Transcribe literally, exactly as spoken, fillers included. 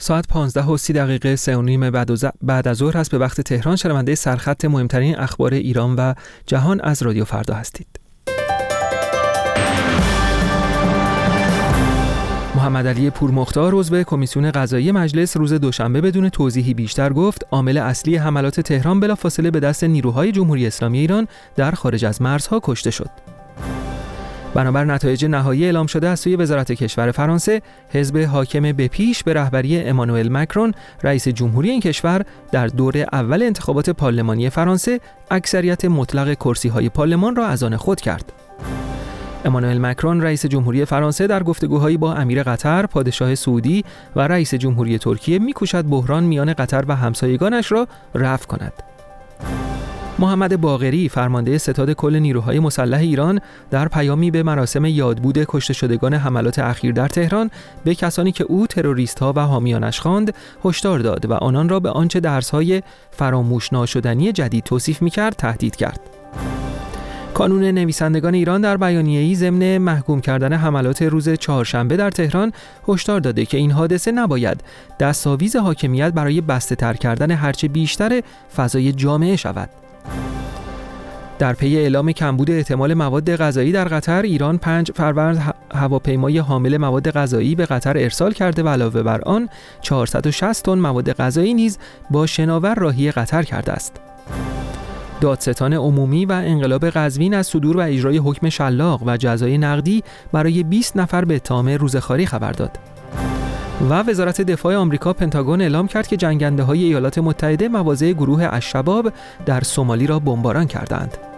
ساعت پانزده و سی دقیقه سه و نیم بعد از ظهر هست به وقت تهران. شنونده سرخط مهمترین اخبار ایران و جهان از رادیو فردا هستید. محمد علی پورمختار عضو کمیسیون قضایی مجلس روز دوشنبه بدون توضیحی بیشتر گفت عامل اصلی حملات تهران بلافاصله به دست نیروهای جمهوری اسلامی ایران در خارج از مرزها کشته شد. بنابر نتایج نهایی اعلام شده از سوی وزارت کشور فرانسه، حزب حاکم به پیش به رهبری امانوئل مکرون رئیس جمهوری این کشور در دور اول انتخابات پارلمانی فرانسه اکثریت مطلق کرسی‌های پارلمان را از آن خود کرد. امانوئل مکرون رئیس جمهوری فرانسه در گفتگوهایی با امیر قطر، پادشاه سعودی و رئیس جمهوری ترکیه می‌کوشد بحران میان قطر و همسایگانش را رفع کند. محمد باقری فرمانده ستاد کل نیروهای مسلح ایران در پیامی به مراسم یادبود کشته شدگان حملات اخیر در تهران به کسانی که او تروریست‌ها و حامیانش خواند هشدار داد و آنان را به آنچه درس‌های فراموش ناشدنی جدید توصیف می‌کرد تهدید کرد. کانون نویسندگان ایران در بیانیه‌ای ضمن محکوم کردن حملات روز چهارشنبه در تهران هشدار داده که این حادثه نباید دستاویز حاکمیت برای بسته‌تر کردن هرچه بیشتر فضای جامعه شود. در پی اعلام کمبود احتمال مواد غذایی در قطر، ایران پنج فروند هواپیمای حامل مواد غذایی به قطر ارسال کرده و علاوه بر آن چهارصد و شصت تن مواد غذایی نیز با شناور راهی قطر کرده است. دادستان عمومی و انقلاب قزوین از صدور و اجرای حکم شلاق و جزای نقدی برای بیست نفر به اتهام روزخواری خبر داد. و وزارت دفاع آمریکا پنتاگون اعلام کرد که جنگنده‌های ایالات متحده مواضع گروه الشباب در سومالی را بمباران کردند.